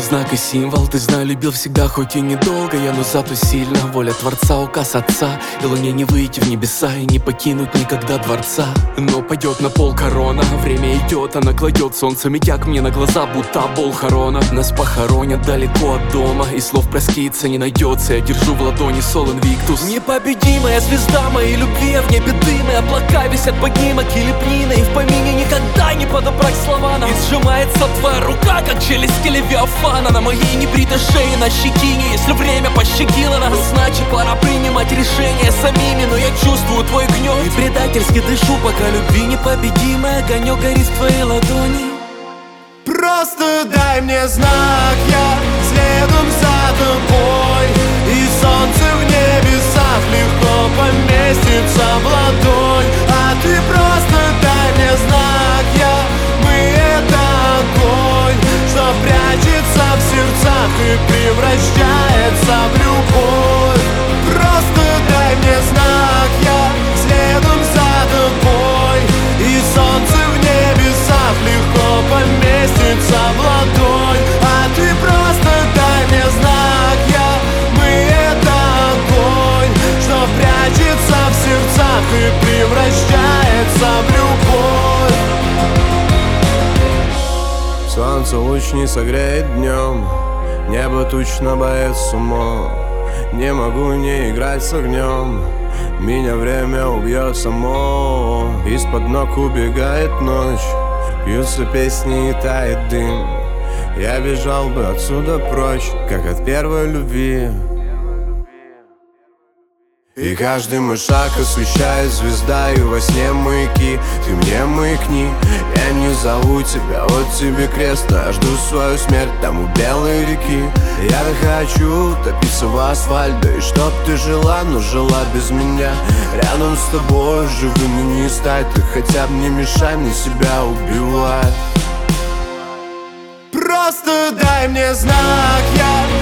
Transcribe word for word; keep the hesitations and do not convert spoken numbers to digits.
знак и символ. Ты, знаю, любил всегда, хоть и недолго я, но зато сильно. Воля Творца, указ Отца. И луне не выйти в небеса и не покинуть никогда дворца. Но пойдет на пол корона, время идет, она кладет солнце медяк мне на глаза, будто бол хорона. Нас похоронят далеко от дома, и слов проскиться не найдется. Я держу в ладони сол инвиктус. Непобедимая звезда моей любви, а в небе дым и облака висят поднимок и лепнина. И в помине никогда не подобрать слова нам. И сжимается твоя рука, как челюсть Левиафана. На моей небритой шее, на щетине. Если время пощадило нас, значит пора принимать решения самими. Но я чувствую твой гнев и предательски дышу, пока любви непобедимый огонек горит в твоей ладони. Просто дай мне знак, я следом за тобой. И солнце в небесах легко поместится в ладонь. А ты просто дай мне знак, я, мы это огонь, что прячется в сердцах и превращается в любовь. Просто дай мне знак, я следом за тобой. И солнце в небесах легко поместится в ладонь. А ты просто дай мне знак, я, мы это огонь, что прячется в сердцах и превращается в любовь. Солнце луч не согреет днем, небо тучно боится умом. Не могу не играть с огнем, меня время убьет само. Из-под ног убегает ночь, пьются песни и тает дым. Я бежал бы отсюда прочь, как от первой любви. И каждый мой шаг освещает звезда, и во сне маяки. Ты мне маякни, я не зову тебя, вот тебе крест. Но я жду свою смерть там у белой реки. Я хочу топиться в асфальт, да и чтоб ты жила, но жила без меня. Рядом с тобой живым и не стать, ты хотя бы не мешай мне себя убивать. Просто дай мне знак, я